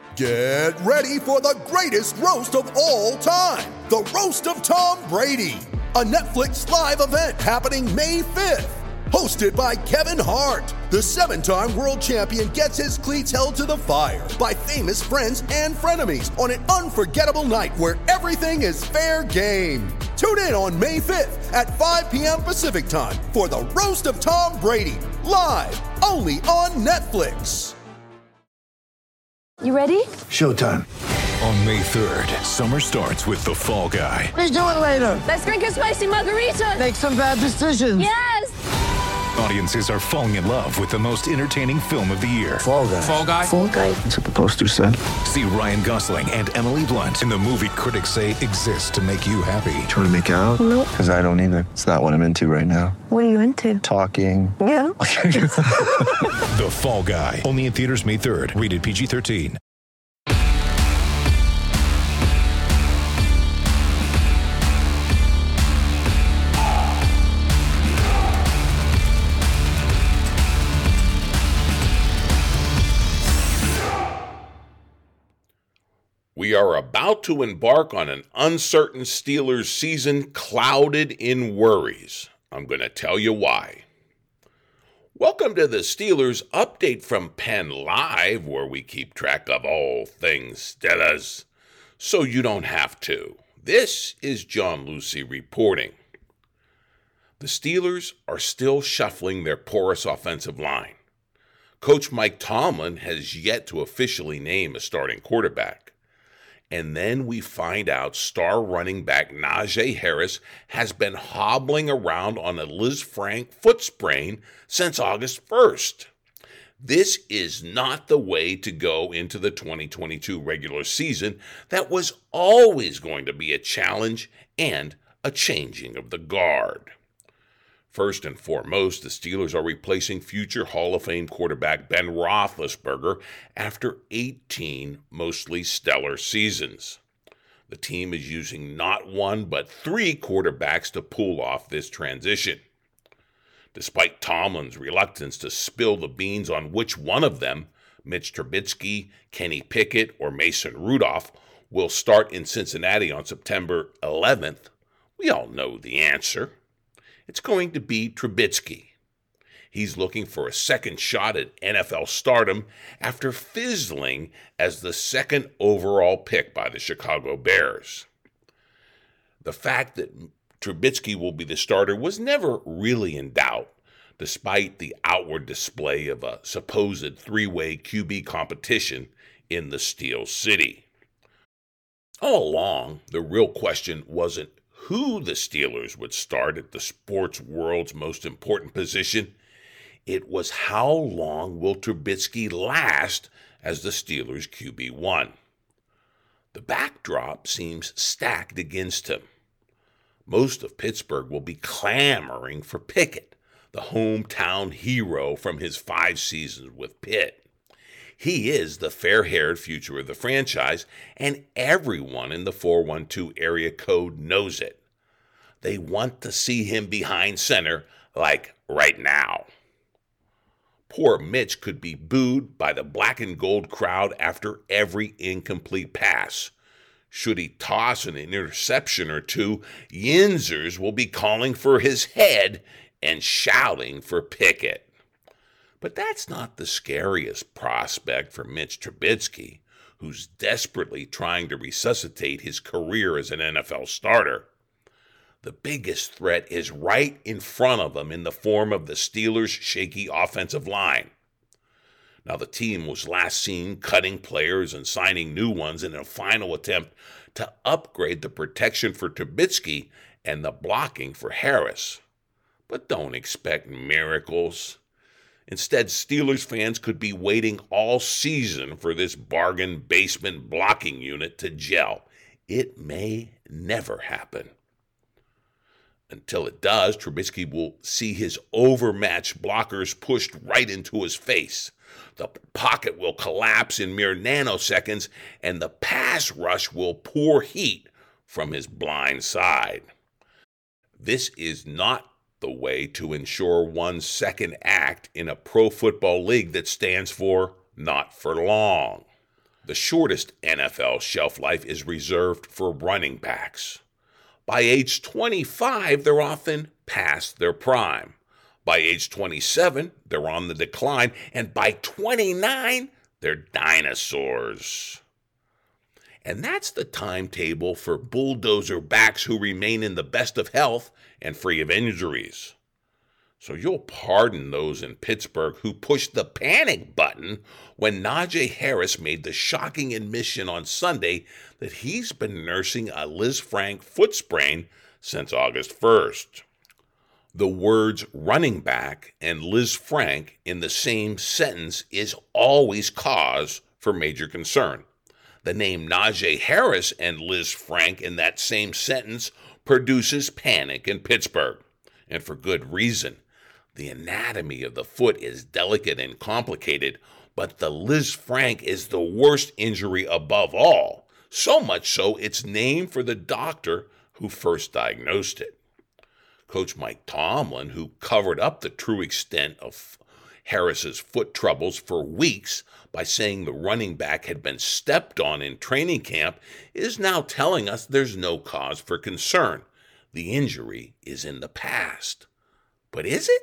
Get ready for the greatest roast of all time, the Roast of Tom Brady, a Netflix live event happening May 5th. Hosted by Kevin Hart, the 7-time world champion gets his cleats held to the fire by famous friends and frenemies on an unforgettable night where everything is fair game. Tune in on May 5th at 5 p.m. Pacific time for the Roast of Tom Brady, live only on Netflix. You ready? Showtime. On May 3rd, summer starts with The Fall Guy. Let's do it later. Let's drink a spicy margarita. Make some bad decisions. Yes! Audiences are falling in love with the most entertaining film of the year. Fall Guy. Fall Guy? Fall guy. That's what the poster said. See Ryan Gosling and Emily Blunt in the movie critics say exists to make you happy. Trying to make it out? Nope. Because I don't either. It's not what I'm into right now. What are you into? Talking. Yeah. The Fall Guy. Only in theaters May 3rd. Rated PG-13. We are about to embark on an uncertain Steelers season clouded in worries. I'm going to tell you why. Welcome to the Steelers update from Penn Live, where we keep track of all things Steelers, so you don't have to. This is John Lucy reporting. The Steelers are still shuffling their porous offensive line. Coach Mike Tomlin has yet to officially name a starting quarterback. And then we find out star running back Najee Harris has been hobbling around on a Lisfranc foot sprain since August 1st. This is not the way to go into the 2022 regular season that was always going to be a challenge and a changing of the guard. First and foremost, the Steelers are replacing future Hall of Fame quarterback Ben Roethlisberger after 18 mostly stellar seasons. The team is using not one but 3 quarterbacks to pull off this transition. Despite Tomlin's reluctance to spill the beans on which one of them, Mitch Trubisky, Kenny Pickett, or Mason Rudolph, will start in Cincinnati on September 11th, we all know the answer. It's going to be Trubisky. He's looking for a second shot at NFL stardom after fizzling as the second overall pick by the Chicago Bears. The fact that Trubisky will be the starter was never really in doubt, despite the outward display of a supposed 3-way QB competition in the Steel City. All along, the real question wasn't who the Steelers would start at the sports world's most important position. It was how long will Trubisky last as the Steelers' QB1. The backdrop seems stacked against him. Most of Pittsburgh will be clamoring for Pickett, the hometown hero from his 5 seasons with Pitt. He is the fair-haired future of the franchise, and everyone in the 412 area code knows it. They want to see him behind center, like right now. Poor Mitch could be booed by the black and gold crowd after every incomplete pass. Should he toss an interception or two, Yinzers will be calling for his head and shouting for Pickett. But that's not the scariest prospect for Mitch Trubisky, who's desperately trying to resuscitate his career as an NFL starter. The biggest threat is right in front of him in the form of the Steelers' shaky offensive line. Now, the team was last seen cutting players and signing new ones in a final attempt to upgrade the protection for Trubisky and the blocking for Harris. But don't expect miracles. Instead, Steelers fans could be waiting all season for this bargain basement blocking unit to gel. It may never happen. Until it does, Trubisky will see his overmatched blockers pushed right into his face. The pocket will collapse in mere nanoseconds, and the pass rush will pour heat from his blind side. This is not the way to ensure one's second act in a pro football league that stands for not for long. The shortest NFL shelf life is reserved for running backs. By age 25, they're often past their prime. By age 27, they're on the decline. And by 29, they're dinosaurs. And that's the timetable for bulldozer backs who remain in the best of health and free of injuries. So you'll pardon those in Pittsburgh who pushed the panic button when Najee Harris made the shocking admission on Sunday that he's been nursing a Lisfranc foot sprain since August 1st. The words running back and Lisfranc in the same sentence is always cause for major concern. The name Najee Harris and Lisfranc in that same sentence produces panic in Pittsburgh, and for good reason. The anatomy of the foot is delicate and complicated, but the Lisfranc is the worst injury above all, so much so it's named for the doctor who first diagnosed it. Coach Mike Tomlin, who covered up the true extent of Harris's foot troubles for weeks by saying the running back had been stepped on in training camp, is now telling us there's no cause for concern. The injury is in the past. But is it?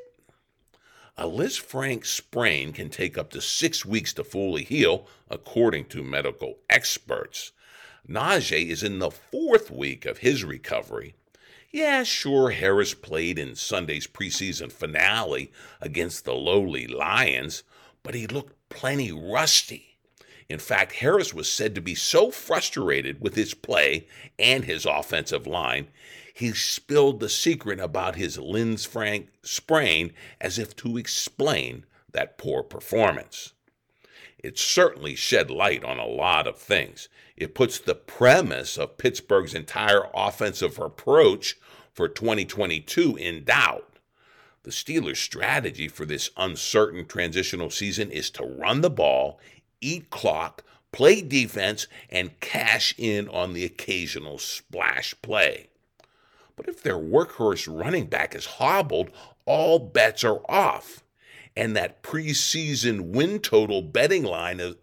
A Lisfranc sprain can take up to 6 weeks to fully heal, according to medical experts. Najee is in the 4th week of his recovery. Yeah, sure, Harris played in Sunday's preseason finale against the lowly Lions, but he looked plenty rusty. In fact, Harris was said to be so frustrated with his play and his offensive line, he spilled the secret about his Lisfranc sprain as if to explain that poor performance. It certainly shed light on a lot of things. It puts the premise of Pittsburgh's entire offensive approach for 2022 in doubt. The Steelers' strategy for this uncertain transitional season is to run the ball, eat clock, play defense, and cash in on the occasional splash play. But if their workhorse running back is hobbled, all bets are off. And that preseason win total betting line of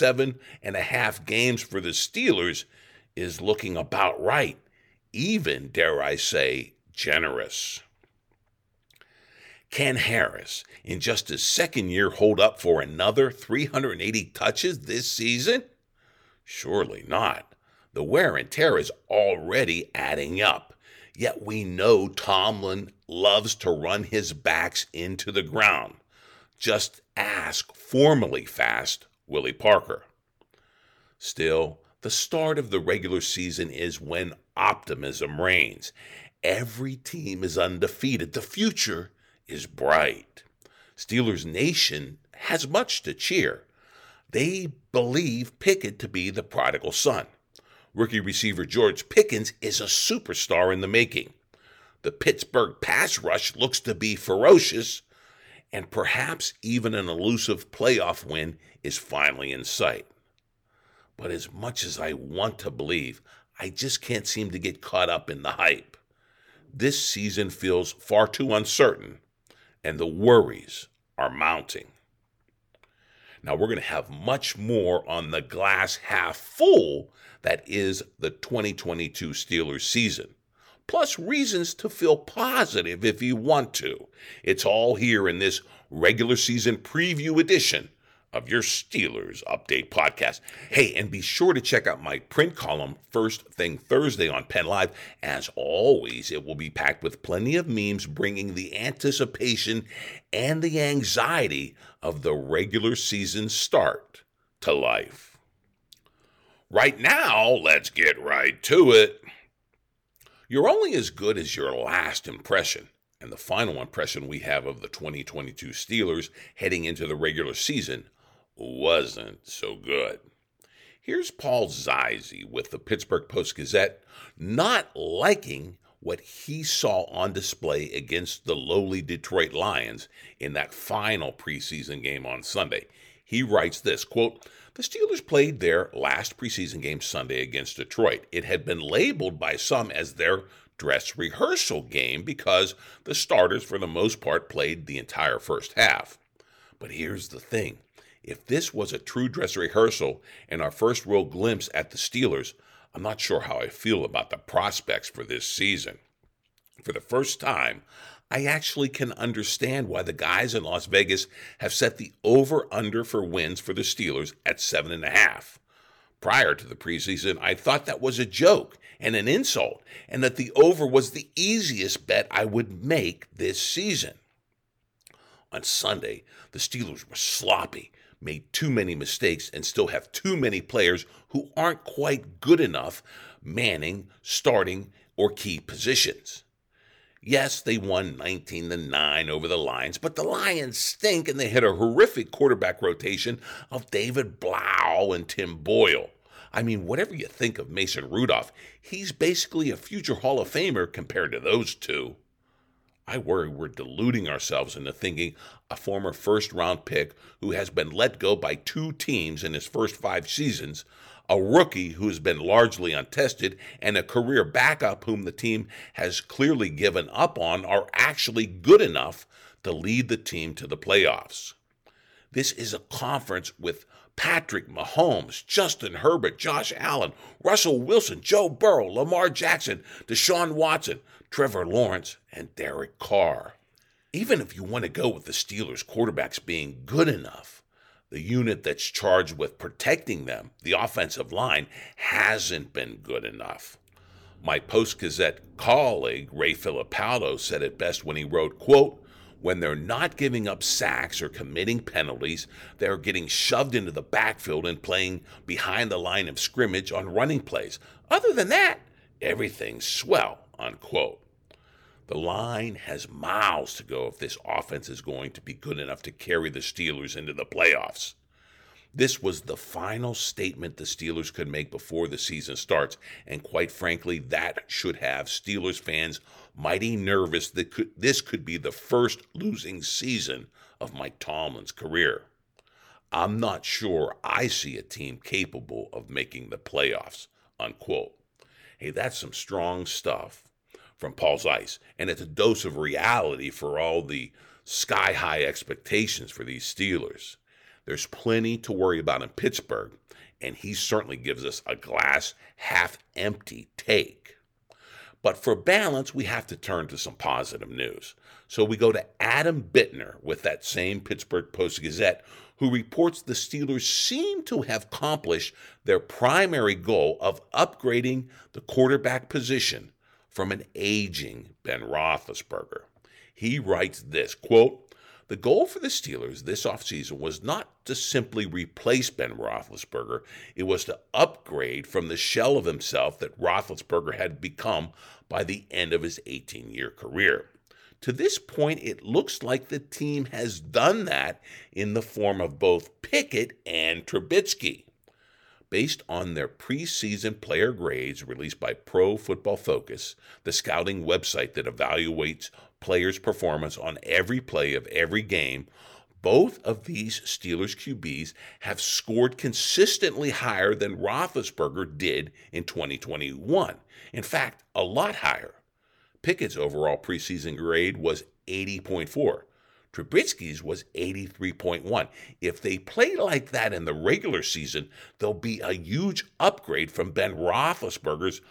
7.5 games for the Steelers is looking about right, even, dare I say, generous. Can Harris, in just his second year, hold up for another 380 touches this season? Surely not. The wear and tear is already adding up. Yet we know Tomlin loves to run his backs into the ground. Just ask formally fast Willie Parker. Still, the start of the regular season is when optimism reigns. Every team is undefeated. The future is bright. Steelers Nation has much to cheer. They believe Pickett to be the prodigal son. Rookie receiver George Pickens is a superstar in the making. The Pittsburgh pass rush looks to be ferocious, and perhaps even an elusive playoff win is finally in sight. But as much as I want to believe, I just can't seem to get caught up in the hype. This season feels far too uncertain, and the worries are mounting. Now, we're going to have much more on the glass half full that is the 2022 Steelers season, plus reasons to feel positive if you want to. It's all here in this regular season preview edition of your Steelers Update podcast. Hey, and be sure to check out my print column first thing Thursday on Penn Live. As always, it will be packed with plenty of memes bringing the anticipation and the anxiety of the regular season start to life. Right now, let's get right to it. You're only as good as your last impression, and the final impression we have of the 2022 Steelers heading into the regular season wasn't so good. Here's Paul Zeise with the Pittsburgh Post-Gazette not liking what he saw on display against the lowly Detroit Lions in that final preseason game on Sunday. He writes this, quote, "The Steelers played their last preseason game Sunday against Detroit. It had been labeled by some as their dress rehearsal game because the starters, for the most part, played the entire first half. But here's the thing. If this was a true dress rehearsal and our first real glimpse at the Steelers, I'm not sure how I feel about the prospects for this season. For the first time, I actually can understand why the guys in Las Vegas have set the over-under for wins for the Steelers at 7.5. Prior to the preseason, I thought that was a joke and an insult, and that the over was the easiest bet I would make this season. On Sunday, the Steelers were sloppy, made too many mistakes, and still have too many players who aren't quite good enough manning, starting, or key positions. Yes, they won 19-9 over the Lions, but the Lions stink and they had a horrific quarterback rotation of David Blau and Tim Boyle. I mean, whatever you think of Mason Rudolph, he's basically a future Hall of Famer compared to those two. I worry we're deluding ourselves into thinking a former first-round pick who has been let go by 2 teams in his first 5 seasons, a rookie who has been largely untested, and a career backup whom the team has clearly given up on are actually good enough to lead the team to the playoffs. This is a conference with Patrick Mahomes, Justin Herbert, Josh Allen, Russell Wilson, Joe Burrow, Lamar Jackson, Deshaun Watson, Trevor Lawrence, and Derek Carr. Even if you want to go with the Steelers' quarterbacks being good enough, the unit that's charged with protecting them, the offensive line, hasn't been good enough. My Post-Gazette colleague, Ray Filipaldo, said it best when he wrote, quote, "When they're not giving up sacks or committing penalties, they're getting shoved into the backfield and playing behind the line of scrimmage on running plays. Other than that, everything's swell," unquote. The line has miles to go if this offense is going to be good enough to carry the Steelers into the playoffs. This was the final statement the Steelers could make before the season starts, and quite frankly, that should have Steelers fans mighty nervous that this could be the first losing season of Mike Tomlin's career. I'm not sure I see a team capable of making the playoffs, unquote. Hey, that's some strong stuff from Paul Zeiss, and it's a dose of reality for all the sky-high expectations for these Steelers. There's plenty to worry about in Pittsburgh, and he certainly gives us a glass half-empty take. But for balance, we have to turn to some positive news. So we go to Adam Bittner with that same Pittsburgh Post-Gazette, who reports the Steelers seem to have accomplished their primary goal of upgrading the quarterback position from an aging Ben Roethlisberger. He writes this, quote, "The goal for the Steelers this offseason was not to simply replace Ben Roethlisberger. It was to upgrade from the shell of himself that Roethlisberger had become by the end of his 18-year career. To this point, it looks like the team has done that in the form of both Pickett and Trubisky. Based on their preseason player grades released by Pro Football Focus, the scouting website that evaluates players' performance on every play of every game, both of these Steelers QBs have scored consistently higher than Roethlisberger did in 2021. In fact, a lot higher. Pickett's overall preseason grade was 80.4. Trubisky's was 83.1. If they play like that in the regular season, there'll be a huge upgrade from Ben Roethlisberger's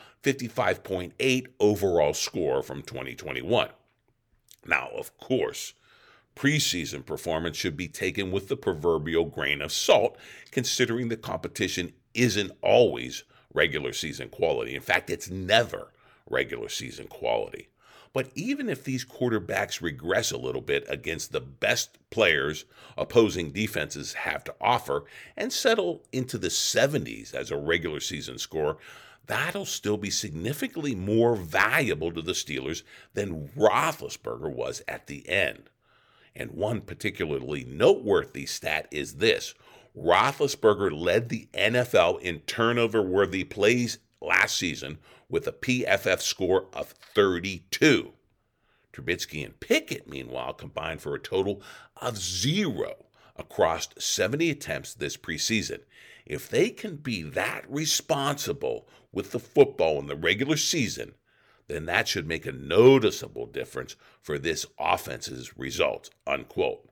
55.8 overall score from 2021. Now, of course, preseason performance should be taken with the proverbial grain of salt, considering the competition isn't always regular season quality. In fact, it's never regular season quality. But even if these quarterbacks regress a little bit against the best players opposing defenses have to offer and settle into the 70s as a regular season score, that'll still be significantly more valuable to the Steelers than Roethlisberger was at the end. And one particularly noteworthy stat is this: Roethlisberger led the NFL in turnover-worthy plays last season with a PFF score of 32. Trubisky and Pickett, meanwhile, combined for a total of 0 across 70 attempts this preseason. If they can be that responsible with the football in the regular season, then that should make a noticeable difference for this offense's results, unquote.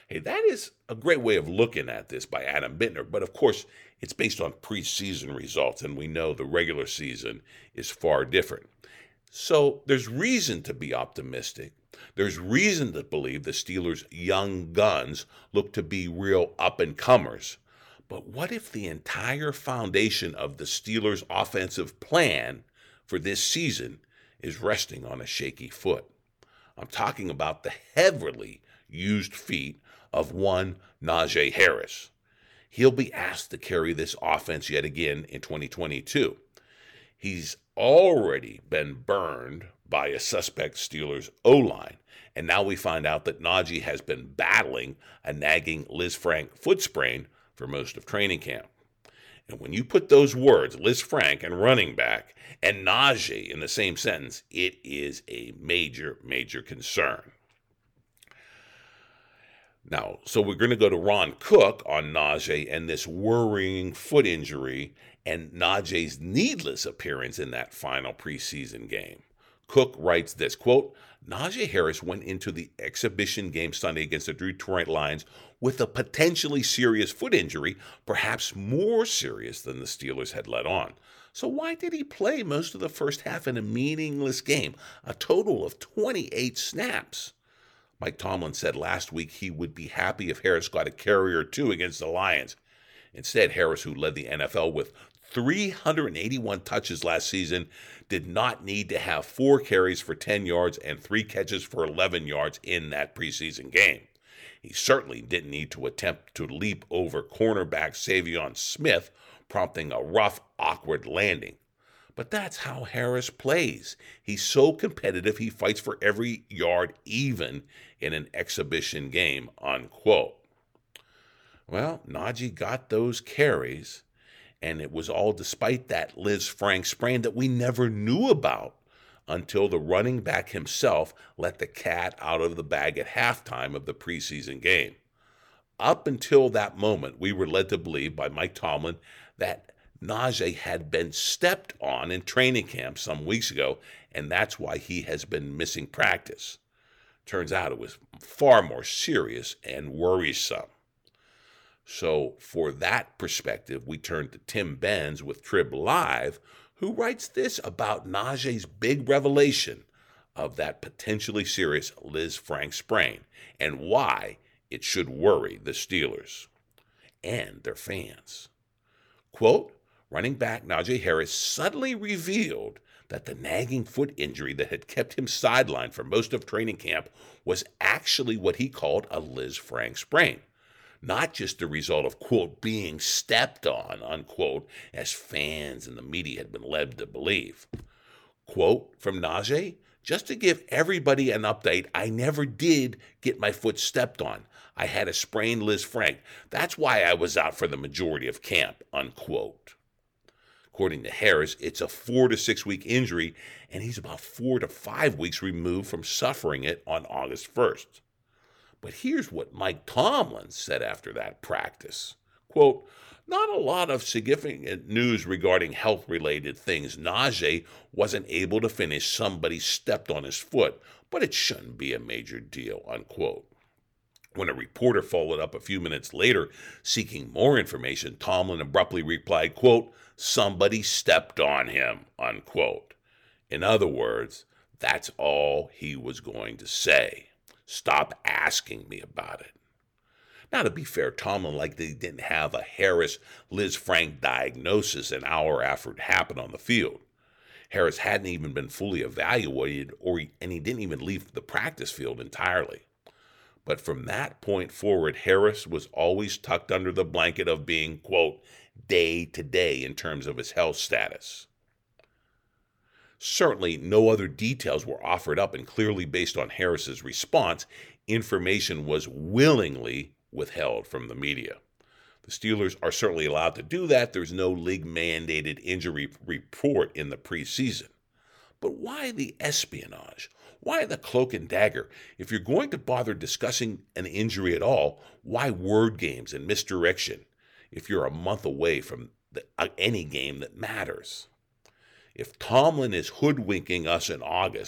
Hey, that is a great way of looking at this by Adam Bittner, but of course, it's based on preseason results, and we know the regular season is far different. So there's reason to be optimistic. There's reason to believe the Steelers' young guns look to be real up-and-comers. But what if the entire foundation of the Steelers' offensive plan for this season is resting on a shaky foot? I'm talking about the heavily used feet of one Najee Harris. He'll be asked to carry this offense yet again in 2022. He's already been burned by a suspect Steelers O-line, and now we find out that Najee has been battling a nagging Lisfranc foot sprain for most of training camp. And when you put those words, Lisfranc and running back, and Najee in the same sentence, it is a major, major concern. Now, so we're going to go to Ron Cook on Najee and this worrying foot injury and Najee's needless appearance in that final preseason game. Cook writes this, quote, Najee Harris went into the exhibition game Sunday against the Detroit Lions with a potentially serious foot injury, perhaps more serious than the Steelers had let on. So why did he play most of the first half in a meaningless game, a total of 28 snaps? Mike Tomlin said last week he would be happy if Harris got a carry or two against the Lions. Instead, Harris, who led the NFL with 381 touches last season, did not need to have 4 carries for 10 yards and 3 catches for 11 yards in that preseason game. He certainly didn't need to attempt to leap over cornerback Savion Smith, prompting a rough, awkward landing. But that's how Harris plays. He's so competitive, he fights for every yard, even in an exhibition game, unquote. Well, Najee got those carries, and it was all despite that Lisfranc sprain that we never knew about until the running back himself let the cat out of the bag at halftime of the preseason game. Up until that moment, we were led to believe by Mike Tomlin that Najee had been stepped on in training camp some weeks ago, and that's why he has been missing practice. Turns out it was far more serious and worrisome. So for that perspective, we turn to Tim Benz with Trib Live, who writes this about Najee's big revelation of that potentially serious Lisfranc sprain and why it should worry the Steelers and their fans. Quote, running back Najee Harris suddenly revealed that the nagging foot injury that had kept him sidelined for most of training camp was actually what he called a Lisfranc sprain, not just the result of, quote, being stepped on, unquote, as fans and the media had been led to believe. Quote from Najee, just to give everybody an update, I never did get my foot stepped on. I had a sprained Lisfranc. That's why I was out for the majority of camp, unquote. According to Harris, it's a 4 to 6 week injury, and he's about 4 to 5 weeks removed from suffering it on August 1st. But here's what Mike Tomlin said after that practice. Quote, not a lot of significant news regarding health-related things. Najee wasn't able to finish. Somebody stepped on his foot, but it shouldn't be a major deal, unquote. When a reporter followed up a few minutes later seeking more information, Tomlin abruptly replied, quote, somebody stepped on him, unquote. In other words, that's all he was going to say. Stop asking me about it. Now, to be fair, Tomlin likely didn't have a Harris Lisfranc diagnosis an hour after it happened on the field. Harris hadn't even been fully evaluated, and he didn't even leave the practice field entirely. But from that point forward, Harris was always tucked under the blanket of being, quote, day to day in terms of his health status. Certainly, no other details were offered up, and clearly based on Harris's response, information was willingly withheld from the media. The Steelers are certainly allowed to do that. There's no league-mandated injury report in the preseason. But why the espionage? Why the cloak and dagger? If you're going to bother discussing an injury at all, why word games and misdirection if you're a month away from any game that matters? If Tomlin is hoodwinking us in August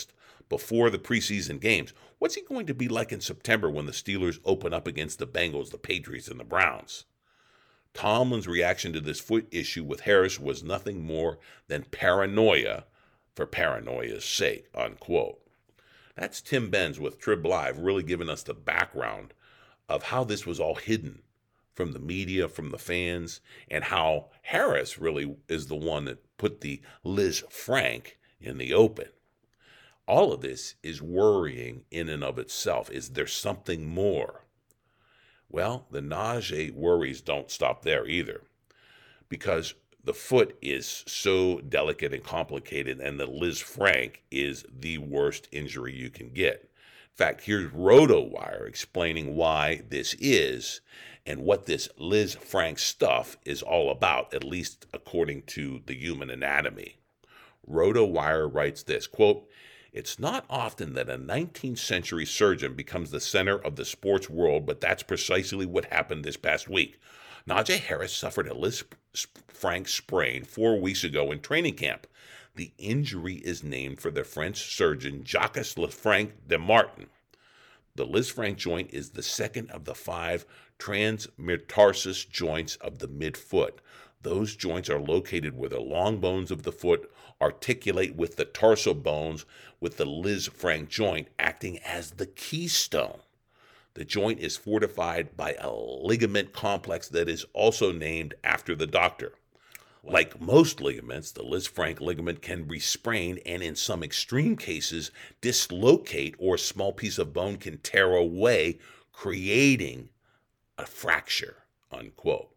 before the preseason games. What's he going to be like in September when the Steelers open up against the Bengals, the Patriots, and the Browns? Tomlin's reaction to this foot issue with Harris was nothing more than paranoia for paranoia's sake, unquote. That's Tim Benz with Trib Live really giving us the background of how this was all hidden from the media, from the fans, and how Harris really is the one that put the Liz Frank in the open. All of this is worrying in and of itself. Is there something more? Well, the Najee worries don't stop there either, because the foot is so delicate and complicated, and the Liz Frank is the worst injury you can get. In fact, here's RotoWire explaining why this is and what this Liz Frank stuff is all about, at least according to the Human Anatomy. RotoWire writes this, quote, "It's not often that a 19th century surgeon becomes the center of the sports world, but that's precisely what happened this past week. Najee Harris suffered a Liz Frank sprain 4 weeks ago in training camp. The injury is named for the French surgeon Jacques Lefranc de Martin. The Liz Frank joint is the second of the 5 transmetatarsus joints of the midfoot. Those joints are located where the long bones of the foot articulate with the tarsal bones, with the Liz Frank joint acting as the keystone. The joint is fortified by a ligament complex that is also named after the doctor. Like most ligaments, the Liz Frank ligament can be sprained and in some extreme cases dislocate, or a small piece of bone can tear away, creating a fracture," unquote.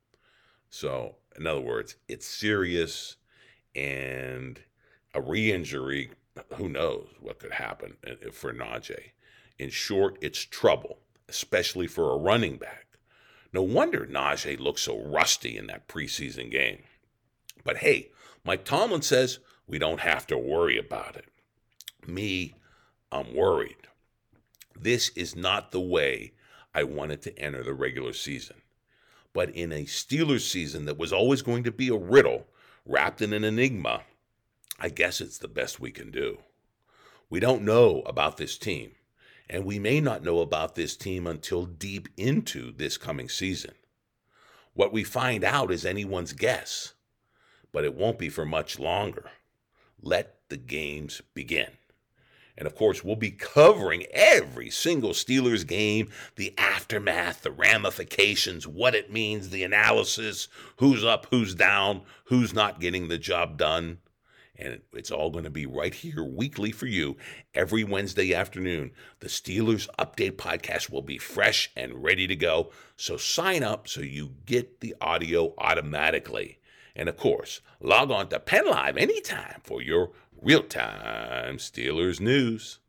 So, in other words, it's serious, and a re-injury, who knows what could happen for Najee. In short, it's trouble, especially for a running back. No wonder Najee looked so rusty in that preseason game. But hey, Mike Tomlin says we don't have to worry about it. Me, I'm worried. This is not the way I wanted to enter the regular season. But in a Steelers season that was always going to be a riddle, wrapped in an enigma, I guess it's the best we can do. We don't know about this team, and we may not know about this team until deep into this coming season. What we find out is anyone's guess, but it won't be for much longer. Let the games begin. And of course, we'll be covering every single Steelers game, the aftermath, the ramifications, what it means, the analysis, who's up, who's down, who's not getting the job done. And it's all going to be right here weekly for you every Wednesday afternoon. The Steelers Update podcast will be fresh and ready to go. So sign up so you get the audio automatically. And of course, log on to Penn Live anytime for your real-time Steelers news.